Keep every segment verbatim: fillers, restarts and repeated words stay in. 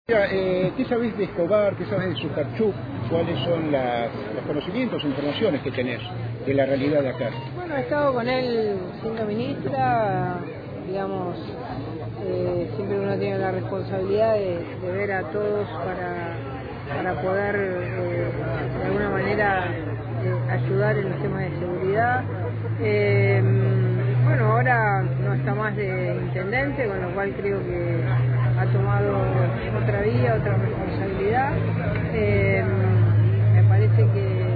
Mira, eh, ¿qué sabés de Escobar? ¿Qué sabés de Sujarchuk? ¿Cuáles son las, los conocimientos o informaciones que tenés de la realidad de acá? Bueno, he estado con él siendo ministra, digamos, eh, siempre uno tiene la responsabilidad de, de ver a todos para, para poder eh, de alguna manera eh, ayudar en los temas de seguridad. Eh, bueno, ahora no está más de intendente, con lo cual creo que ha tomado otra vía, otra responsabilidad. Eh, me parece que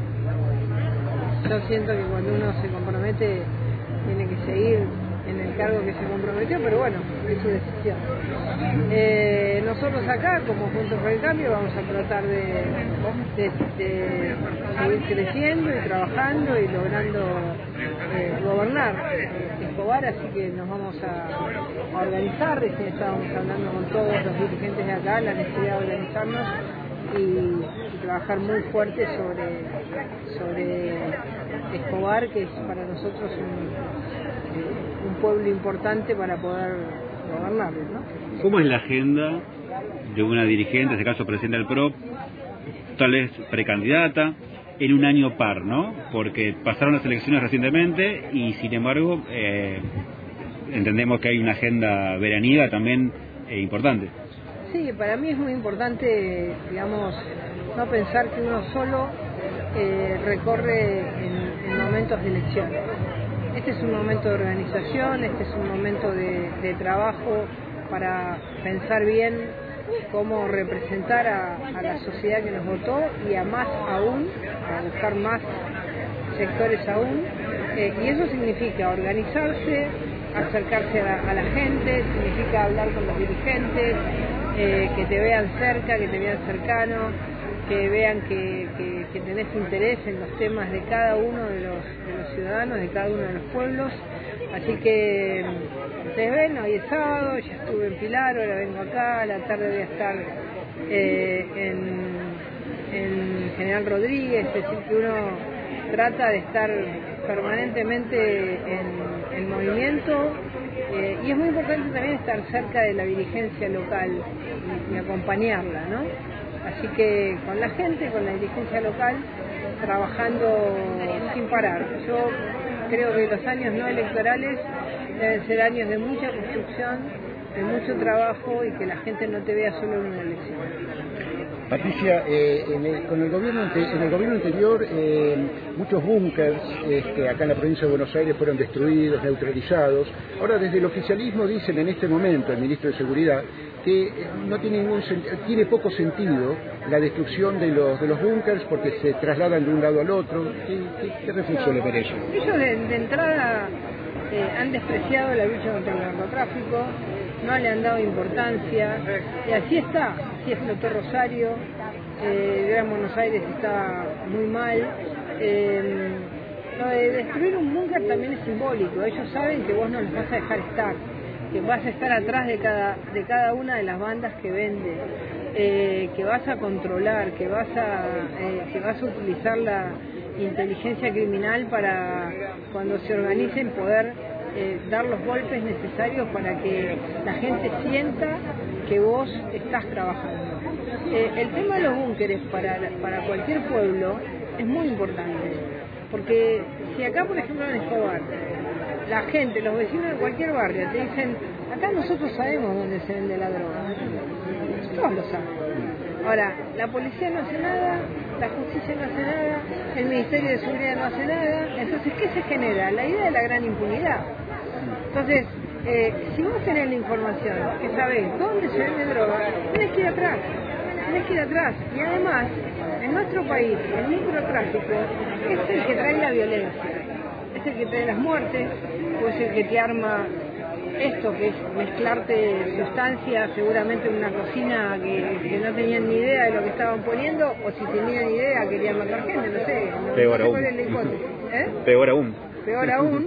yo siento que cuando uno se compromete tiene que seguir en el cargo que se comprometió, pero bueno, es su decisión. Eh, nosotros acá, como Juntos por el Cambio, vamos a tratar de, de, de seguir creciendo y trabajando y logrando eh, gobernar Escobar, así que nos vamos a, a organizar. Recién estábamos hablando con todos los dirigentes de acá, la necesidad de organizarnos y, y trabajar muy fuerte sobre, sobre Escobar, que es para nosotros un, un pueblo importante para poder gobernarlo, ¿no? ¿Cómo es la agenda de una dirigente, en este caso presidenta del P R O, tal vez precandidata, en un año par, ¿no? Porque pasaron las elecciones recientemente y, sin embargo, eh, entendemos que hay una agenda veraniega también eh, importante. Sí, para mí es muy importante, digamos, no pensar que uno solo eh, recorre en, en momentos de elecciones. Este es un momento de organización, este es un momento de, de trabajo para pensar bien cómo representar a, a la sociedad que nos votó y a más aún, a buscar más sectores aún, eh, y eso significa organizarse, acercarse a la, a la gente, significa hablar con los dirigentes, eh, que te vean cerca, que te vean cercano, que vean que, que, que tenés interés en los temas de cada uno de los, de los ciudadanos, de cada uno de los pueblos. Así que ustedes ven, hoy es sábado, ya estuve en Pilar, ahora vengo acá, a la tarde voy a estar eh, en, en General Rodríguez, es decir, que uno trata de estar permanentemente en, en movimiento, eh, y es muy importante también estar cerca de la dirigencia local y, y acompañarla, ¿no? Así que con la gente, con la dirigencia local, trabajando sin parar. Yo creo que los años no electorales deben ser años de mucha construcción, de mucho trabajo y que la gente no te vea solo en una elección. Patricia, eh, en, el, con el gobierno en el gobierno anterior eh, muchos búnkers este, acá en la provincia de Buenos Aires fueron destruidos, neutralizados. Ahora desde el oficialismo dicen en este momento el ministro de Seguridad que no tiene ningún tiene poco sentido la destrucción de los de los búnkers porque se trasladan de un lado al otro. ¿Qué, qué, qué reflexión le merece? Ellos de, de entrada eh, han despreciado la lucha contra el narcotráfico, no le han dado importancia, y así está, así explotó Rosario, eh, Gran Buenos Aires está muy mal. Eh, lo de destruir un búnker también es simbólico, ellos saben que vos no los vas a dejar estar, que vas a estar atrás de cada, de cada una de las bandas que vende, eh, que vas a controlar, que vas a, eh, que vas a utilizar la inteligencia criminal para, cuando se organicen, poder eh, dar los golpes necesarios para que la gente sienta que vos estás trabajando. Eh, el tema de los búnkeres para, para cualquier pueblo es muy importante, porque si acá, por ejemplo, en Escobar, la gente, los vecinos de cualquier barrio te dicen, acá nosotros sabemos dónde se vende la droga, todos lo saben. Ahora, la policía no hace nada, la justicia no hace nada, el Ministerio de Seguridad no hace nada, entonces, ¿qué se genera? La idea de la gran impunidad. Entonces, eh, si vos tenés la información, que sabés dónde se vende droga, tenés que ir atrás, tenés que ir atrás, y además, en nuestro país, el microtráfico es el que trae la violencia. Es el que trae las muertes, o es el que te arma esto, que es mezclarte sustancias seguramente en una cocina que, que no tenían ni idea de lo que estaban poniendo, o si tenían idea querían matar gente, no sé. No, Peor no sé aún. cuál es la hipótesis. ¿Eh? Peor aún. Peor aún.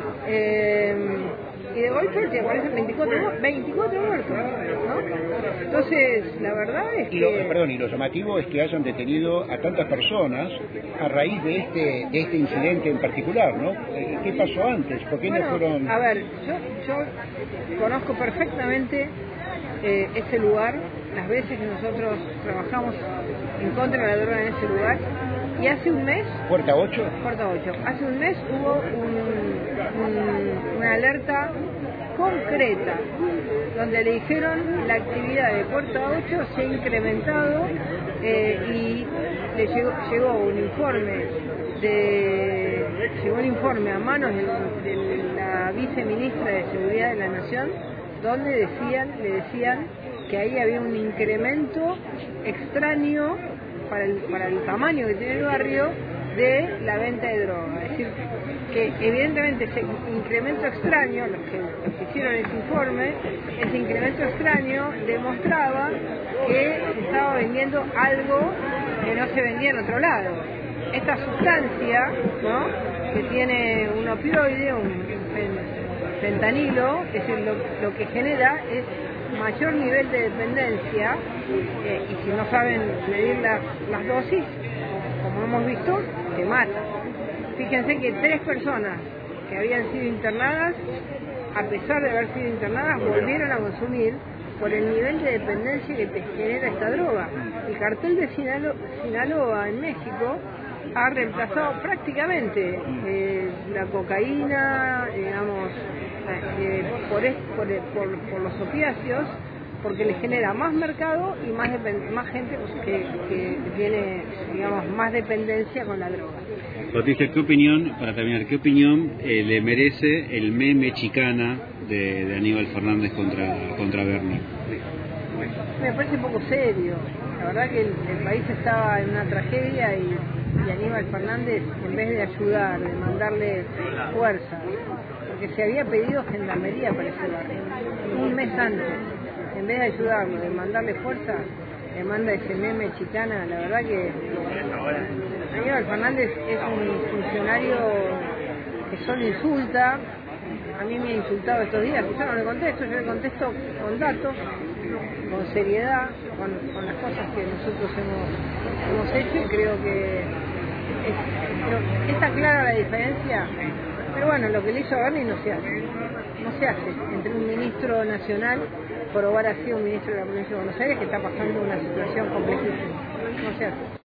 Eh, y de golpe te aparecen veinticuatro muertos, ¿no? Entonces, la verdad es que... Y lo, perdón, y lo llamativo es que hayan detenido a tantas personas a raíz de este de este incidente en particular, ¿no? ¿Qué pasó antes? ¿Por qué bueno, no fueron...? A ver, yo, yo conozco perfectamente eh, ese lugar, las veces que nosotros trabajamos en contra de la droga en ese lugar. Y hace un mes... ¿Puerta ocho? Puerta ocho. Hace un mes hubo un, un, una alerta concreta, donde le dijeron la actividad de Puerta ocho se ha incrementado eh, y le llegó, llegó un informe de llegó un informe a manos de, de la viceministra de Seguridad de la Nación, donde decían, le decían que ahí había un incremento extraño para el, para el tamaño que tiene el barrio de la venta de droga. Es decir, que evidentemente ese incremento extraño, los que, los que hicieron ese informe, ese incremento extraño demostraba que se estaba vendiendo algo que no se vendía en otro lado. Esta sustancia, ¿no?, que tiene un opioide, un fentanilo, es decir, lo, lo que genera es mayor nivel de dependencia, eh, y si no saben medir las, las dosis, como hemos visto, te mata. Fíjense que tres personas que habían sido internadas, a pesar de haber sido internadas, volvieron a consumir por el nivel de dependencia que te genera esta droga. El cartel de Sinalo- Sinaloa en México ha reemplazado prácticamente eh, la cocaína, digamos, eh, por, es, por, por, por los opiáceos, porque le genera más mercado y más, depend- más gente que, que tiene, digamos, más dependencia con la droga. Patricia, ¿qué opinión, para terminar, qué opinión eh, le merece el meme chicana de, de Aníbal Fernández contra, contra Bernie? Me parece un poco serio. La verdad que el, el país estaba en una tragedia y, y Aníbal Fernández, en vez de ayudar, de mandarle fuerza, porque se había pedido gendarmería para ese barrio un mes antes, en vez de ayudarlo, de mandarle fuerza, le manda ese meme chicana. La verdad que Aníbal Fernández es un funcionario que solo insulta. A mí me ha insultado estos días, yo no le contesto, yo le contesto con datos, con seriedad, con, con las cosas que nosotros hemos, hemos hecho, y creo que es, está clara la diferencia. Pero bueno, lo que le hizo a Bernie no se hace, no se hace entre un ministro nacional, probar así a un ministro de la provincia de Buenos Aires que está pasando una situación complejísima, no se hace.